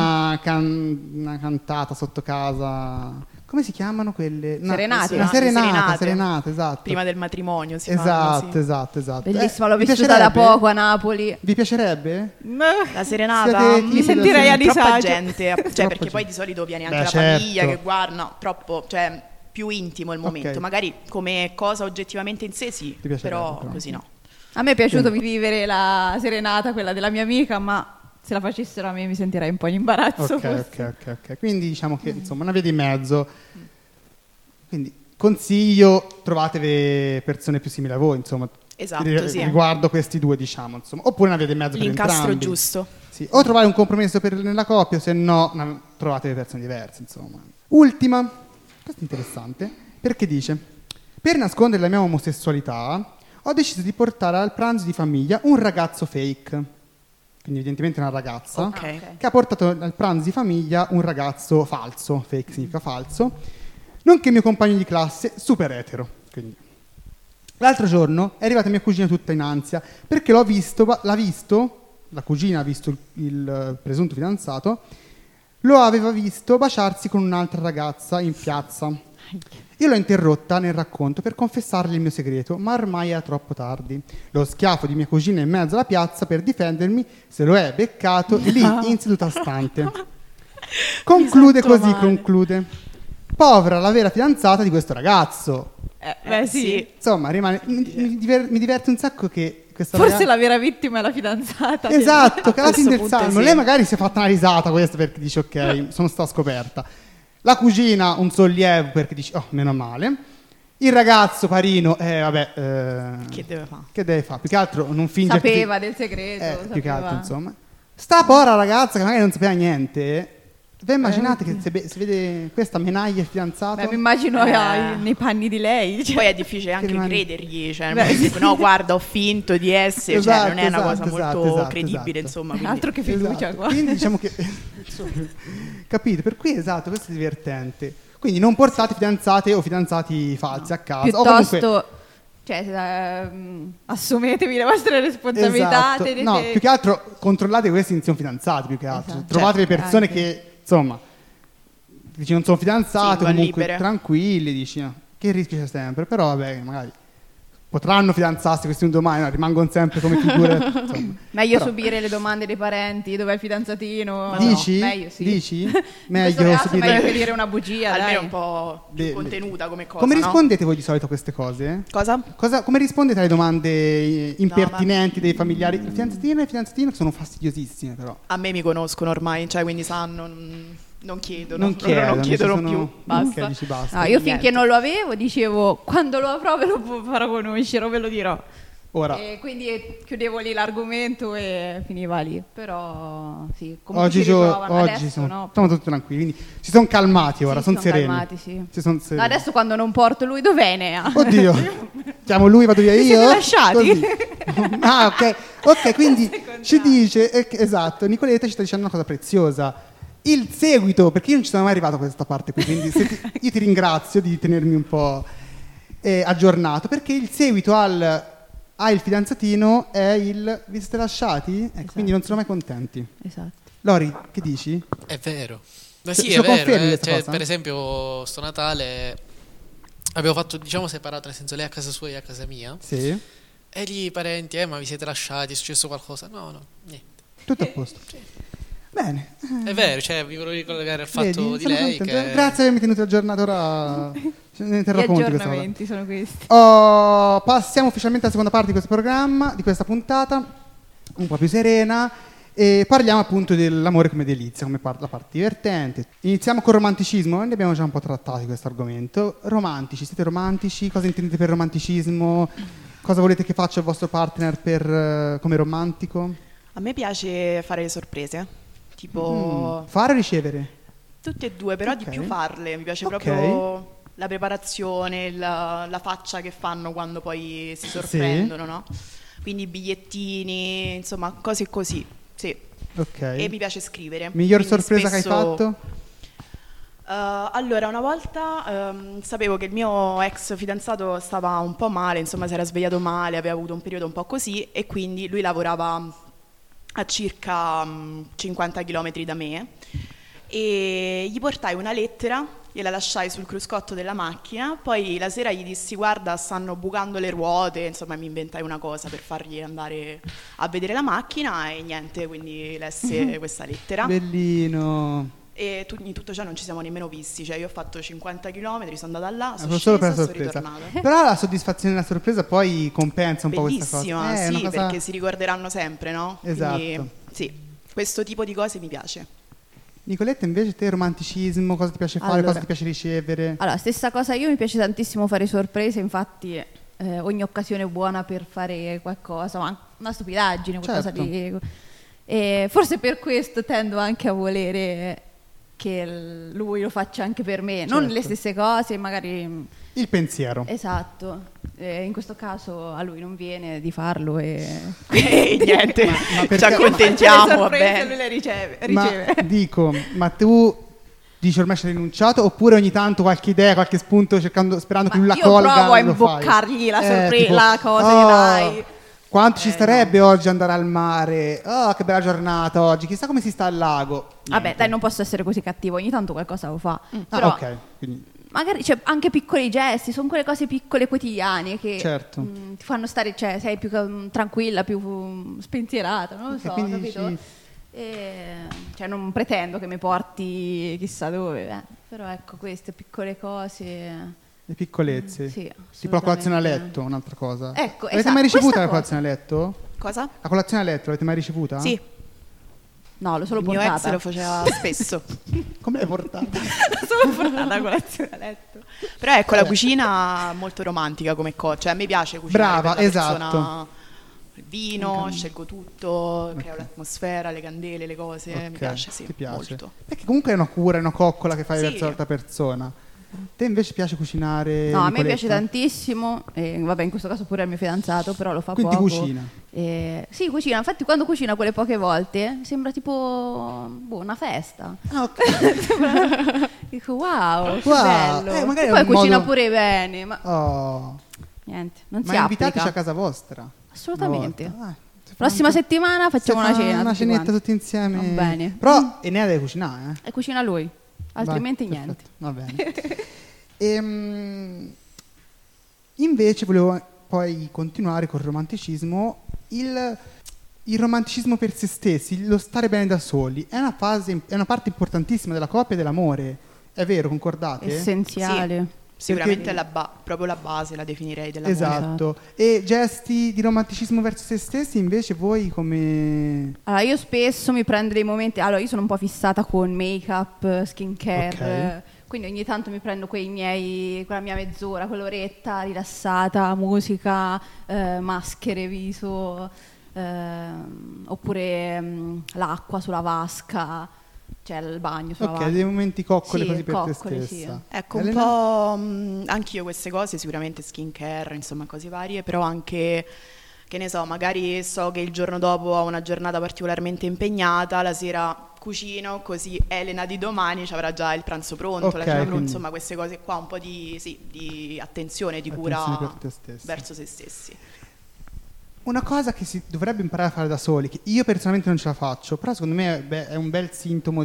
una cantata sotto casa. Come si chiamano quelle? Serenate. Una Serenate. serenata, esatto. Prima del matrimonio si fanno, sì. Esatto. Bellissima, l'ho vi vissuta da piacerebbe? poco a Napoli. Vi piacerebbe? La serenata Siete- Mi sentirei a troppa disagio. gente, cioè Troppa perché poi gente. di solito viene anche Beh, la certo. famiglia che guarda, no, troppo, cioè più intimo il momento. Ok. Magari come cosa oggettivamente in sé sì, Ti piacerebbe, però però. così no. A me è piaciuto vivere la serenata, quella della mia amica, ma se la facessero a me mi sentirei un po' in imbarazzo. forse. Ok. Quindi diciamo che insomma una via di mezzo. Quindi consiglio, trovatevi persone più simili a voi, insomma. Esatto, sì. Riguardo questi due, diciamo, insomma. Oppure una via di mezzo per L'incastro entrambi. giusto. Sì, o trovare un compromesso nella coppia, o se no trovate persone diverse, insomma. Ultima, questo è interessante, perché dice: per nascondere la mia omosessualità ho deciso di portare al pranzo di famiglia un ragazzo fake, quindi evidentemente una ragazza, Ok. che ha portato al pranzo di famiglia un ragazzo falso, fake significa falso, nonché mio compagno di classe super etero. Quindi. L'altro giorno è arrivata mia cugina tutta in ansia perché l'ha visto la cugina ha visto il presunto fidanzato, lo aveva visto baciarsi con un'altra ragazza in piazza. Io l'ho interrotta nel racconto per confessargli il mio segreto, ma ormai era troppo tardi. Lo schiaffo di mia cugina in mezzo alla piazza per difendermi se lo è beccato lì in seduta stante. Conclude così, conclude. Povera la vera fidanzata di questo ragazzo. Beh sì. Insomma, mi diverte un sacco che questa Forse la vera vittima è la fidanzata. Esatto, che alla fine del punto salmo sì. lei magari si è fatta una risata questa perché dice ok, sono stata scoperta. La cugina un sollievo perché dice oh, meno male. Il ragazzo parino, vabbè, Che deve fare? che deve fare? Più che altro non finge Sapeva del segreto. più che sapeva. altro, insomma. Sta povera ragazza che magari non sapeva niente. Beh, immaginate che se vede questa menaglia il fidanzato. Beh, mi immagino nei panni di lei. Cioè. Poi è difficile anche rimane- credergli, cioè, Beh, dico, no, guarda, ho finto di essere, Esatto, cioè, non è una cosa esatto, molto esatto, credibile, esatto. insomma. Quindi. Altro che fiducia Esatto. qua. Quindi diciamo che capito, per cui esatto, questo è divertente. Quindi non portate fidanzate o fidanzati falsi a casa. O Piuttosto, comunque, cioè, assumetevi le vostre responsabilità. esatto. tenete- No, più che altro controllate questi non sono fidanzati, più che altro. Esatto. Trovate le Certo, persone anche. che, insomma, dici non sono fidanzati, Sì, comunque libere. tranquilli, dici no, che rischio c'è sempre, però vabbè, magari potranno fidanzarsi questi un domani, no, rimangono sempre come figure, insomma. Meglio Però- subire le domande dei parenti, dov'è il fidanzatino? Dici? No, meglio sì. Dici? In questo Meglio caso subire- meglio che dire una bugia, Almeno dai. un po' più Beh, contenuta come cosa. Come no? rispondete voi di solito a queste cose? Cosa? Come rispondete alle domande impertinenti dei familiari? Il fidanzatino e il fidanzatino che sono fastidiosissime però. A me mi conoscono ormai, cioè, quindi sanno, non chiedono. Non chiedono, chiedono ci sono- più. Basta. Ok, dici basta. No, io Niente. finché non lo avevo dicevo quando lo avrò ve lo farò conoscere o ve lo dirò. Ora, E quindi chiudevo lì l'argomento e finiva lì. Però sì, comunque oggi, ci riprovano. oggi Adesso siamo, no. stiamo tutti tranquilli, quindi si sono calmati ora, Sì, sono sereni. calmati, sì. Si son No, sereni. adesso quando non porto lui dov'è Nea? Oddio, chiamo lui, vado via Vi io. siete lasciati? Così. Ah, ok, quindi Secondario. ci dice, esatto, Nicoletta ci sta dicendo una cosa preziosa. Il seguito, perché io non ci sono mai arrivato a questa parte qui, quindi io ti ringrazio di tenermi un po' aggiornato, perché il seguito il fidanzatino è il vi siete lasciati? Ecco, quindi non sono mai contenti. Esatto. Lori, che dici? È vero. Ma Ce sì, lo è vero. confermi questa Cioè, cosa? per esempio, sto Natale abbiamo fatto, diciamo, separato, nel senso lei a casa sua e io a casa mia. Sì, E lì i parenti, ma vi siete lasciati, è successo qualcosa? No, niente. tutto a posto. Bene. È vero, cioè, vi volevo ricollegare al fatto Vedi, di sono lei contento. che... Grazie di avermi tenuto aggiornato ora. Ne terrò Gli conto di questa cosa. aggiornamenti sono questi. Passiamo ufficialmente alla seconda parte di questo programma, di questa puntata, un po' più serena, e parliamo appunto dell'amore come delizia, come la parte divertente. Iniziamo col romanticismo, ne abbiamo già un po' trattato di questo argomento. Romantici, siete romantici? Cosa intendete per romanticismo? Cosa volete che faccia il vostro partner come romantico? A me piace fare le sorprese, tipo Fare o ricevere? tutte e due, però Ok. di più farle. Mi piace Ok. proprio la preparazione, la faccia che fanno quando poi si sorprendono, no? Quindi bigliettini, insomma, cose così, sì. Ok. E mi piace scrivere. Miglior quindi sorpresa che hai spesso- fatto? Allora, una volta sapevo che il mio ex fidanzato stava un po' male, insomma si era svegliato male, aveva avuto un periodo un po' così e quindi lui lavorava a circa 50 km da me e gli portai una lettera, gliela lasciai sul cruscotto della macchina, poi la sera gli dissi guarda stanno bucando le ruote, insomma mi inventai una cosa per fargli andare a vedere la macchina e niente, quindi lesse questa lettera. Bellino. E in tutto ciò non ci siamo nemmeno visti, cioè io ho fatto 50 km, sono andata là, sono Solo per la scesa, sono sorpresa. ritornata. Però la soddisfazione della sorpresa poi compensa un po' questa cosa. Bellissima, È sì, una cosa- perché si ricorderanno sempre, no? Esatto. Quindi, sì, questo tipo di cose mi piace. Nicoletta, invece te romanticismo, cosa ti piace fare, Allora. cosa ti piace ricevere? Allora, stessa cosa, io mi piace tantissimo fare sorprese, infatti ogni occasione è buona per fare qualcosa, ma una stupidaggine, qualcosa Certo. di... E forse per questo tendo anche a volere che lui lo faccia anche per me, non Certo. le stesse cose, magari... Il pensiero. Esatto, in questo caso a lui non viene di farlo e... E niente, Ma ci perché- accontentiamo, le va sorprese bene. lui le riceve. Ma dico, ma tu dici ormai ci hai rinunciato oppure ogni tanto qualche idea, qualche spunto sperando che lui la io colga provo a lo fai? imboccargli la sorpresa, Tipo, la cosa oh, che dai. Quanto ci starebbe no. oggi andare al mare? Oh, che bella giornata oggi. Chissà come si sta al lago. Vabbè, Niente. dai, non posso essere così cattivo, ogni tanto qualcosa lo fa. Ah, Però ok. Quindi, magari anche piccoli gesti, sono quelle cose piccole quotidiane che certo. ti fanno stare, cioè sei più tranquilla, più spensierata, non lo Ok, so, quindi capito? dici- Cioè non pretendo che mi porti chissà dove, però ecco, queste piccole cose. Le piccolezze. Sì, tipo la colazione a assolutamente. letto, un'altra cosa. Ecco, Avete esatto, mai ricevuta questa la cosa. colazione a letto? Cosa? La colazione a letto l'avete mai ricevuta? Sì, No, l'ho solo il mio portata. ex lo faceva spesso. Come l'hai portata? L'ho solo portata a colazione a letto. Però ecco, la cucina molto romantica come cosa. Cioè a me piace cucinare Brava, per la esatto. persona. Il vino, scelgo tutto, creo l'atmosfera, le candele, le cose. Mi Ok, piace, sì, ti piace. molto. Perché comunque è una cura, è una coccola che fai Sì. verso l'altra persona. Te invece piace cucinare? No, a me Nicoletta? piace tantissimo, e vabbè, in questo caso pure il mio fidanzato, però lo fa Quindi poco. cucina. Sì, cucina. Infatti, quando cucina quelle poche volte sembra tipo una festa. Ah, ok. Dico wow, che Wow, bello. magari E è poi un cucina modo- pure bene, ma Oh. niente, non Ma si invitateci applica. a casa vostra. Assolutamente. Una volta. Se Prossima fa un po'- settimana facciamo se una fa cena. Una tutti cenetta quanti. tutti insieme. Va bene. Però Enea deve cucinare, eh? E cucina lui, altrimenti Vai, niente. perfetto, va bene. Invece volevo poi continuare col romanticismo. Il romanticismo per se stessi, lo stare bene da soli, è una parte importantissima della coppia e dell'amore. È vero, concordate? Essenziale. Sicuramente è proprio la base, la definirei della Esatto. E gesti di romanticismo verso se stessi, invece voi come... Allora, io spesso mi prendo dei momenti. Allora, io sono un po' fissata con make-up, skincare. Quindi ogni tanto mi prendo quella mia mezz'ora, quell'oretta rilassata, musica, maschere, viso, oppure l'acqua sulla vasca, cioè il bagno sulla vasca. Ok, dei momenti coccoli Sì, così per te coccoli, stessa. sì. Ecco, un Elena? po' anch'io queste cose, sicuramente skincare, insomma, cose varie, però anche, che ne so, magari so che il giorno dopo ho una giornata particolarmente impegnata, la sera cucino, così Elena di domani ci avrà già il pranzo pronto, Ok, la cena pronta, quindi- insomma, queste cose qua, un po' di attenzione, di Attenzione cura per te stessa. verso se stessi. Una cosa che si dovrebbe imparare a fare da soli, che io personalmente non ce la faccio, però secondo me è un bel sintomo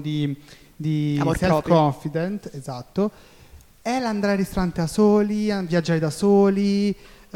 di Amor self-confident, esatto, è l'andare al ristorante da soli, a viaggiare da soli,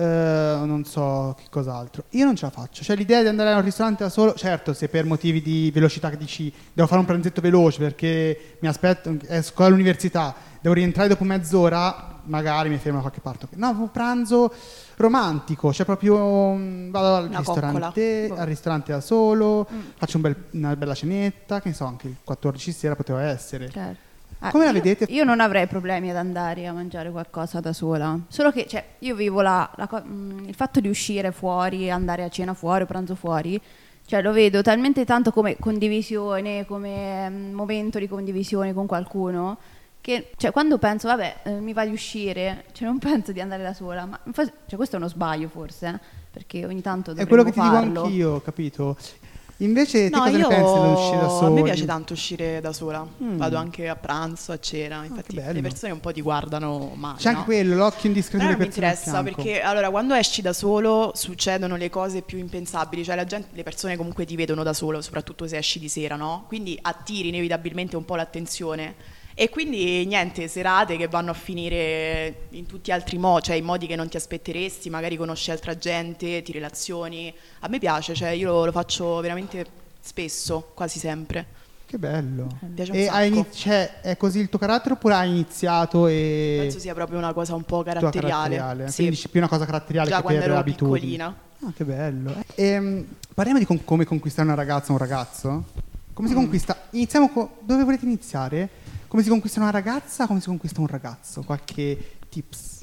non so che cos'altro. Io non ce la faccio, cioè l'idea di andare al ristorante da solo, certo se per motivi di velocità che dici devo fare un pranzetto veloce perché mi aspetto, esco all'università, devo rientrare dopo mezz'ora, magari mi fermo da qualche parte. No, un pranzo romantico, cioè proprio vado al Una ristorante, coccola. al ristorante da solo, faccio una bella cenetta, che ne so, anche il 14 sera poteva essere. Certo. Come la vedete? Io non avrei problemi ad andare a mangiare qualcosa da sola. Solo che cioè, io vivo il fatto di uscire fuori, andare a cena fuori o pranzo fuori, cioè lo vedo talmente tanto come condivisione, come momento di condivisione con qualcuno, che cioè, quando penso, vabbè, mi va di uscire, cioè, non penso di andare da sola. Ma cioè, questo è uno sbaglio forse, perché ogni tanto È dovremmo quello che ti dico farlo. anch'io, capito? Invece te No, cosa ne pensi dell'uscire da a soli? me piace tanto uscire da sola, vado anche a pranzo, a cena, infatti che bello. le persone un po' ti guardano male, C'è anche no? quello, l'occhio indiscreto Però non delle mi persone al interessa fianco. perché allora quando esci da solo succedono le cose più impensabili, cioè le persone comunque ti vedono da solo, soprattutto se esci di sera, no? Quindi attiri inevitabilmente un po' l'attenzione e quindi niente, serate che vanno a finire in tutti altri modi, cioè in modi che non ti aspetteresti, magari conosci altra gente, ti relazioni. A me piace, cioè io lo faccio veramente spesso, quasi sempre. Che bello. Mi piace un E sacco. cioè, è così il tuo carattere oppure hai iniziato e... Penso sia proprio una cosa un po' tua caratteriale. Sì. Quindi dici più una cosa caratteriale Già che quando per ero abitudini. piccolina. Ah, che bello. Parliamo di come conquistare una ragazza o un ragazzo. Come si conquista? Iniziamo dove volete iniziare? Come si conquista una ragazza? Come si conquista un ragazzo? Qualche tips?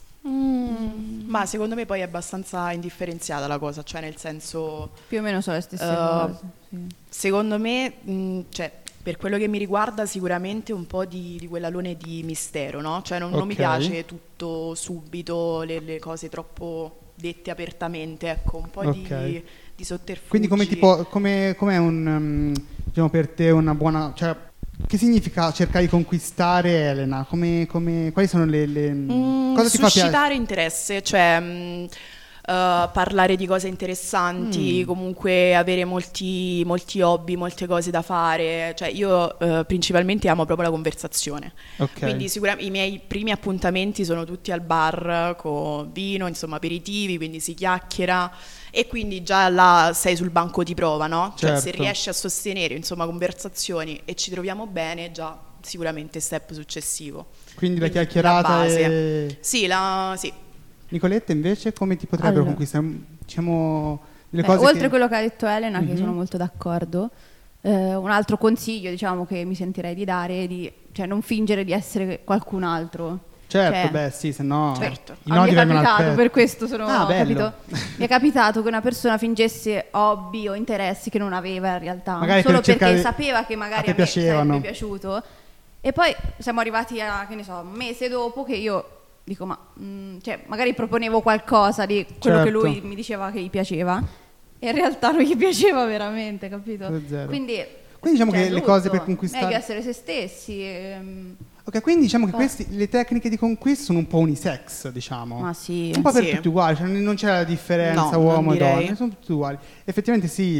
Ma secondo me poi è abbastanza indifferenziata la cosa, cioè nel senso, Più o meno sono le stesse cose. Sì. secondo me, cioè, per quello che mi riguarda sicuramente un po' di quell'alone di mistero, no? Cioè non mi Ok. piace tutto subito, le cose troppo dette apertamente, ecco, un po' Ok. di sotterfugi. Quindi com'è diciamo per te una buona... Cioè, che significa cercare di conquistare Elena? Quali sono le cosa ti fa piacere? suscitare interesse, cioè parlare di cose interessanti, comunque avere molti hobby, molte cose da fare. Cioè io principalmente amo proprio la conversazione. Ok. Quindi sicuramente i miei primi appuntamenti sono tutti al bar con vino, insomma aperitivi, quindi si chiacchiera e quindi già là sei sul banco di prova, no? Cioè se Certo. riesci a sostenere insomma conversazioni e ci troviamo bene, già sicuramente step successivo. Quindi la Quindi chiacchierata la base. è... Sì. Nicoletta invece come ti potrebbero Allora. conquistare? Diciamo delle Beh, cose oltre a che... quello che ha detto Elena, che Mhm. sono molto d'accordo, un altro consiglio, diciamo, che mi sentirei di dare è di, cioè, non fingere di essere qualcun altro. Certo, Cioè, beh sì, se no Certo. i mi nodi è vengono al capitato, petto. per questo sono Ah, bello. capito? Mi è capitato che una persona fingesse hobby o interessi che non aveva in realtà, Magari solo per cercare- perché sapeva che magari a a te me piacevano. sarebbe piaciuto. E poi siamo arrivati a, che ne so, un mese dopo che io dico, ma cioè, magari proponevo qualcosa di quello che Certo. lui mi diceva che gli piaceva e in realtà non gli piaceva veramente, capito? Zero. Quindi diciamo cioè, che le brutto. cose per conquistare... Meglio essere se stessi. Ok, quindi diciamo che le tecniche di conquista sono un po' unisex, diciamo. Ma sì. Un po' per Sì. tutti uguali, cioè non c'è la differenza No, uomo non e donna, direi. sono tutti uguali. Effettivamente sì,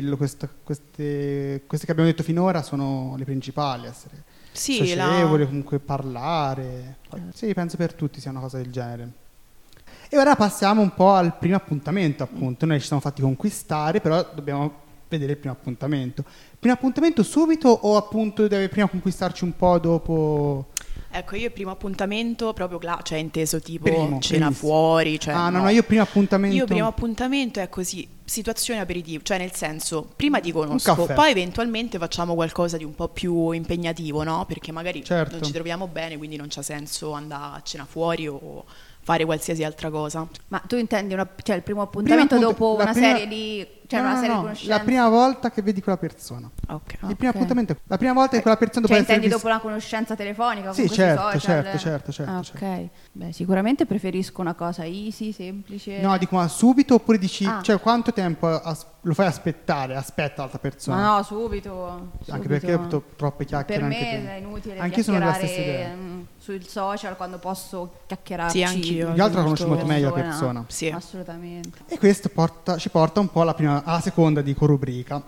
queste che abbiamo detto finora sono le principali, essere Sì, socievole, comunque parlare. Sì, penso per tutti sia una cosa del genere. E ora passiamo un po' al primo appuntamento, appunto. Noi ci siamo fatti conquistare, però dobbiamo vedere il primo appuntamento. Primo appuntamento subito o appunto deve prima conquistarci un po' dopo? Ecco, io il primo appuntamento proprio cioè inteso tipo Primo, cena primissimo. fuori, cioè No, io primo appuntamento... Io primo appuntamento è così, situazione aperitivo, cioè nel senso, prima ti conosco, caffè. poi eventualmente facciamo qualcosa di un po' più impegnativo, no? Perché magari Certo. non ci troviamo bene, quindi non c'ha senso andare a cena fuori o fare qualsiasi altra cosa. Ma tu intendi cioè il primo appuntamento Primo dopo la una prima- serie di, cioè No, una no, serie no, di conoscenze? la prima volta che vedi quella persona. Ok. Il primo Ok. appuntamento è la prima volta che quella persona Cioè dopo essere intendi dopo una conoscenza telefonica? Sì, con questi certo, social? certo. Ah, ok. Beh, sicuramente preferisco una cosa easy, semplice. No, dico ma subito oppure dici, Ah. cioè quanto tempo lo fai aspettare, aspetta l'altra persona? Ma no, subito. Anche subito. perché troppe Per chiacchiere anche me tu. è inutile Anch'io sono della stessa chiacchierare idea. sul social quando posso chiacchierarci. Sì, anch'io. Più che altro la conosci molto- molto meglio la persona. persona. Sì. Assolutamente. E questo ci porta un po' alla seconda rubrica,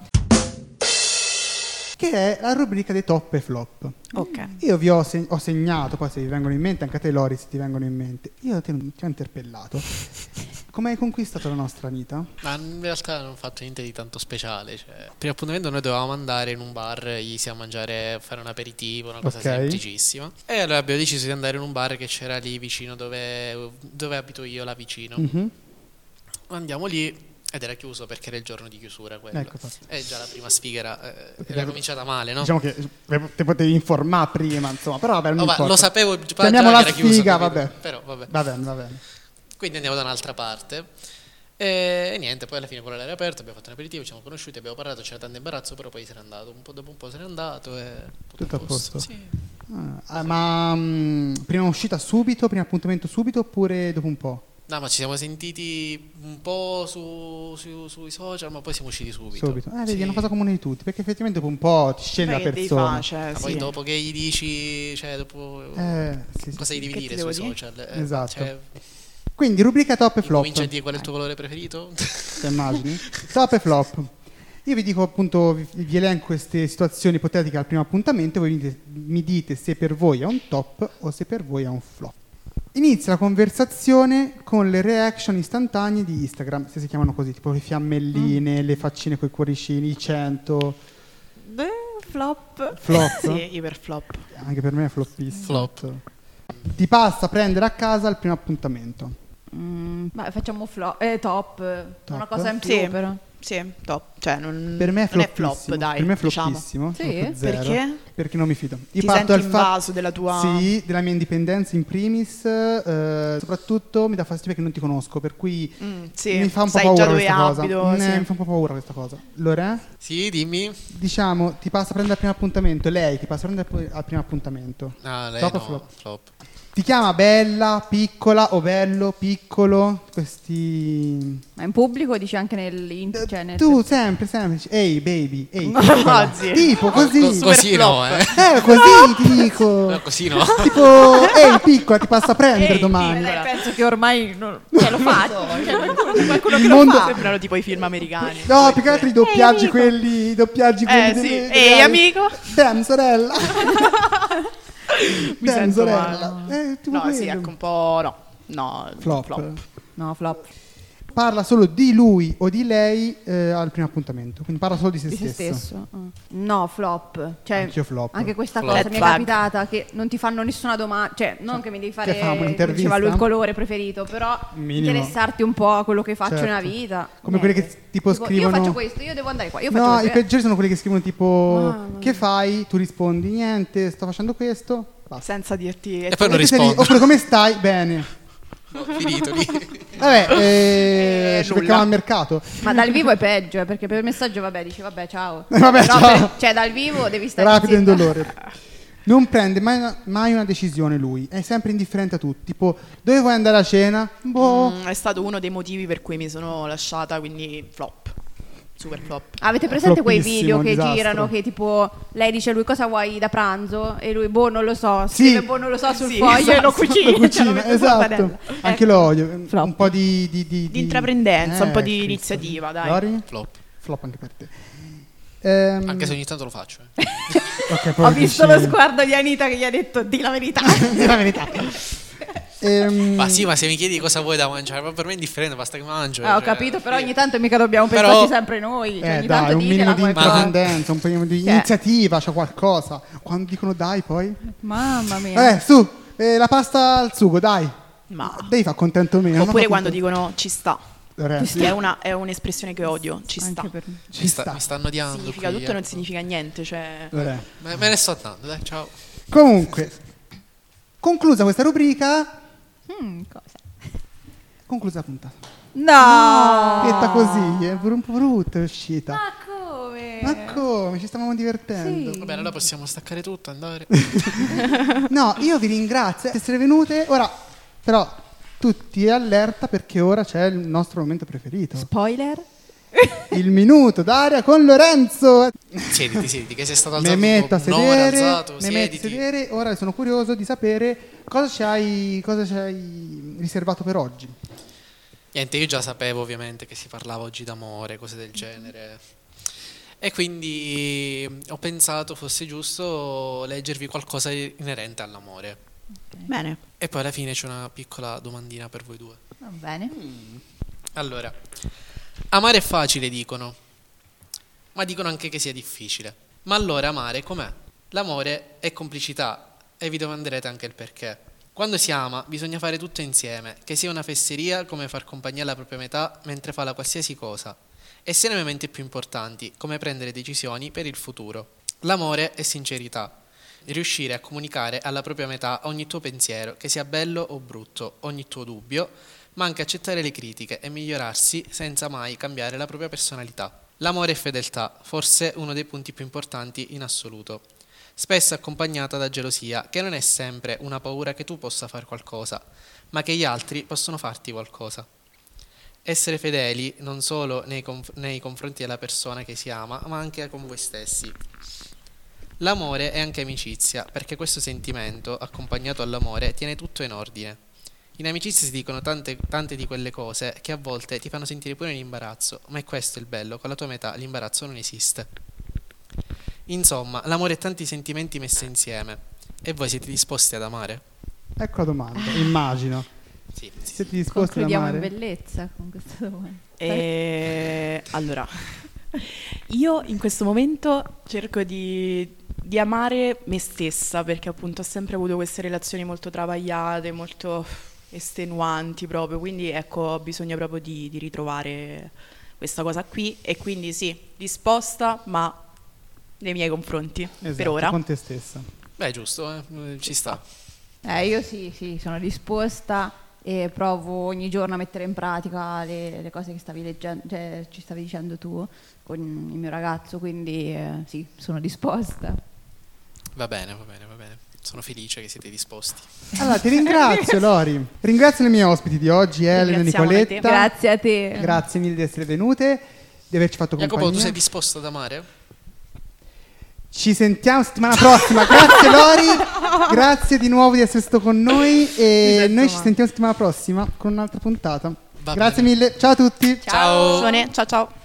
che è la rubrica dei top e flop. Ok. Io vi ho segnato, poi se vi vengono in mente, anche a te Lori se ti vengono in mente, io ti ho interpellato. Come hai conquistato la nostra Anita? Ma in realtà non ho fatto niente di tanto speciale. Cioè, il primo appuntamento noi dovevamo andare in un bar easy a mangiare, a fare un aperitivo, una cosa Ok. semplicissima. E allora abbiamo deciso di andare in un bar che c'era lì vicino dove abito io, là vicino. Mhm. Andiamo lì ed era chiuso perché era il giorno di chiusura quello. Ecco, fatto. E già la prima sfiga era cominciata male, no? Diciamo che te potevi informare prima, insomma, però vabbè, non Oh, ma importa. lo sapevo già Chiamiamola che era chiuso. sfiga, capito? vabbè. Però vabbè. Va bene. Quindi andiamo da un'altra parte. E niente, poi alla fine quello era aperto, abbiamo fatto un aperitivo, ci siamo conosciuti, abbiamo parlato, c'era tanto imbarazzo, però poi se n'è andato. Dopo un po' se n'è andato e Tutto a posto. Sì. Ma prima uscita subito, primo appuntamento subito oppure dopo un po'? No, ma ci siamo sentiti un po' sui social, ma poi siamo usciti subito. Subito. Vedi, Sì. è una cosa comune di tutti, perché effettivamente dopo un po' ti scende la Poi che devi persona. fare, cioè, Ma poi sì. dopo che gli dici, cioè dopo Sì. cosa gli devi Che dire ti sui devo dire? social? Esatto. Cioè, Quindi rubrica top e flop. comincia a dire qual è il tuo colore preferito? Te immagini? Top e flop. Io vi dico appunto, vi elenco queste situazioni ipotetiche al primo appuntamento e voi mi dite se per voi è un top o se per voi è un flop. Inizia la conversazione con le reaction istantanee di Instagram, se si chiamano così, tipo le fiammelline, le faccine coi cuoricini, i 100. Beh, flop. Flop? Sì, iper flop. Anche per me è floppissimo. Flop. Ti passa a prendere a casa al primo appuntamento. Ma facciamo top. Una cosa in più Sì. però. Sì, top. Cioè, non, Per me è non è floppissimo. flop, dai. Per me è diciamo. floppissimo. Sì? proprio zero. Perché? Perché non mi fido. Io Ti parto senti dal invaso della tua... Sì, della mia indipendenza in primis, soprattutto mi dà fastidio perché non ti conosco, per cui sì, mi fa un po' sai paura già dove questa cosa. abito, sì. Mi fa un po' paura questa cosa. Lore? Sì, dimmi. Diciamo, ti passa a prendere al primo appuntamento, lei ti passa a prendere al primo appuntamento. Ah, lei Top o no, flop? flop. Ti chiama bella, piccola o bello, piccolo, questi... Ma in pubblico dici anche cioè Tu sempre dici, ehi baby, ehi No, piccola. zio. Tipo così. Così no, Così ti dico. No, così no. Tipo, ehi piccola, ti passa a prendere Ehi, domani. piccola. penso che ormai lo faccio. Qualcuno che Il lo mondo- fa. Sembrano tipo i film americani. No, più che altro i doppiaggi amico. quelli, sì. delle- Ehi, amico. Damn, sorella. Mi Damn, sento sorella. male. Tipo No, sì, quello. ecco un po'. No, Flop. No, flop. Parla solo di lui o di lei al primo appuntamento, quindi parla solo di se Di se stesso. stesso. No, flop. Cioè, Anch'io flop. anche questa Flop. cosa Red mi è flag. capitata che non ti fanno nessuna domanda, cioè non che mi devi fare Che fa, un'intervista? diceva lui il colore preferito, però Minimo. interessarti un po' a quello che faccio Certo. nella vita. Come Niente. quelli che tipo scrivono- Io faccio questo, io devo andare qua, io faccio No, i questo. peggiori sono quelli che scrivono tipo Mamma che mia. fai? Tu rispondi niente, sto facendo questo. Basta. senza dirti. E poi non E te li- rispondo. Oppure come stai? Bene. Finito lì. Vabbè, ci nulla. becchiamo al mercato. Ma dal vivo è peggio, perché per messaggio vabbè, dici vabbè, ciao. Vabbè, Però ciao. cioè dal vivo devi stare Rapido e zitta. indolore. Non prende mai una decisione lui, è sempre indifferente a tutti. Tipo, dove vuoi andare a cena? Boh. È stato uno dei motivi per cui mi sono lasciata, quindi flop. Super flop. Avete presente quei Floppissimo, video che disastro. girano che tipo lei dice a lui cosa vuoi da pranzo e lui boh non lo so, Sì. scrive boh non lo so sul Sì, foglio e lo esatto. cucina, Lo cucina, lo mette sulla esatto. padella. Anche Ecco. lo odio. Flop. Un po' di Di intraprendenza, un po' di Cristo. iniziativa, dai. Lori? Flop. Flop anche per te. Anche se ogni tanto lo faccio. Ok, poi Ho visto dici- lo sguardo di Anita che gli ha detto di la verità. Di la verità. Ma sì, ma se mi chiedi cosa vuoi da mangiare, ma per me è indifferente, basta che mangio. Ho cioè, capito, però ogni tanto mica dobbiamo Però- pensarci sempre noi, cioè ogni Dai, tanto un minimo ditela di qualcosa. intraprendenza, un minimo di Cioè. iniziativa, c'è qualcosa. Quando dicono dai, poi. Mamma mia. Su, la pasta al sugo, dai. Ma. Devi far contento me. non Oppure fa quando contento- dicono ci sta. Ragazzi, È un'espressione che odio. Ci sta. Anche per me. ci sta. mi stanno odiando. Significa qui, tutto e non ecco. significa niente. Cioè. Vabbè. Me ne sto andando, dai, ciao. Comunque, conclusa questa rubrica, Cosa? conclusa la puntata. No! Detta così, è un po' brutta è uscita. Ma come? Ma come? Ci stavamo divertendo. Sì. Va bene, allora possiamo staccare tutto, andare. No, io vi ringrazio di essere venute. Ora, però, tutti allerta perché ora c'è il nostro momento preferito. Spoiler? Il minuto d'aria con Lorenzo. Siediti, che sei stato Mi alzato metto a un'ora, sedere. alzato, Mi metto a siediti. sedere. Ora sono curioso di sapere cosa ci hai riservato per oggi. Niente, io già sapevo ovviamente che si parlava oggi d'amore, cose del genere. E quindi ho pensato fosse giusto leggervi qualcosa inerente all'amore. Bene. E poi alla fine c'è una piccola domandina per voi due. Va bene. Allora, amare è facile, dicono, ma dicono anche che sia difficile. Ma allora amare com'è? L'amore è complicità e vi domanderete anche il perché. Quando si ama bisogna fare tutto insieme, che sia una fesseria come far compagnia alla propria metà mentre fa la qualsiasi cosa, e sia nei momenti più importanti, come prendere decisioni per il futuro. L'amore è sincerità. Riuscire a comunicare alla propria metà ogni tuo pensiero, che sia bello o brutto, ogni tuo dubbio, ma anche accettare le critiche e migliorarsi senza mai cambiare la propria personalità. L'amore è fedeltà, forse uno dei punti più importanti in assoluto. Spesso accompagnata da gelosia, che non è sempre una paura che tu possa fare qualcosa, ma che gli altri possono farti qualcosa. Essere fedeli non solo nei confronti della persona che si ama, ma anche con voi stessi. L'amore è anche amicizia, perché questo sentimento, accompagnato all'amore, tiene tutto in ordine. In amicizia si dicono tante di quelle cose che a volte ti fanno sentire pure in imbarazzo, ma è questo il bello, con la tua metà l'imbarazzo non esiste. Insomma, l'amore è tanti sentimenti messi insieme. E voi siete disposti ad amare? Ecco la domanda, immagino. Sì. Siete disposti ad Concludiamo in amare? bellezza con questa domanda. Allora, io in questo momento cerco di amare me stessa, perché appunto ho sempre avuto queste relazioni molto travagliate, molto estenuanti proprio, quindi ecco, ho bisogno proprio di ritrovare questa cosa qui, e quindi sì, disposta, ma nei miei confronti, Esatto, per ora. con te stessa. Beh, giusto, ci sta. Io sì, sono disposta e provo ogni giorno a mettere in pratica le cose che stavi leggendo, cioè, ci stavi dicendo tu con il mio ragazzo, quindi sì, sono disposta. Va bene, va bene, va bene. sono felice che siete disposti. Allora, ti ringrazio Lori. Ringrazio le mie ospiti di oggi, Elena e Ringraziamo Nicoletta. Grazie a te. Grazie mille di essere venute, di averci fatto Jacopo, compagnia. tu sei disposto ad amare? Ci sentiamo settimana prossima. Grazie Lori, grazie di nuovo di essere stato con noi e noi ci sentiamo settimana prossima con un'altra puntata. Va Grazie bene. mille, ciao a tutti. Ciao. Ciao.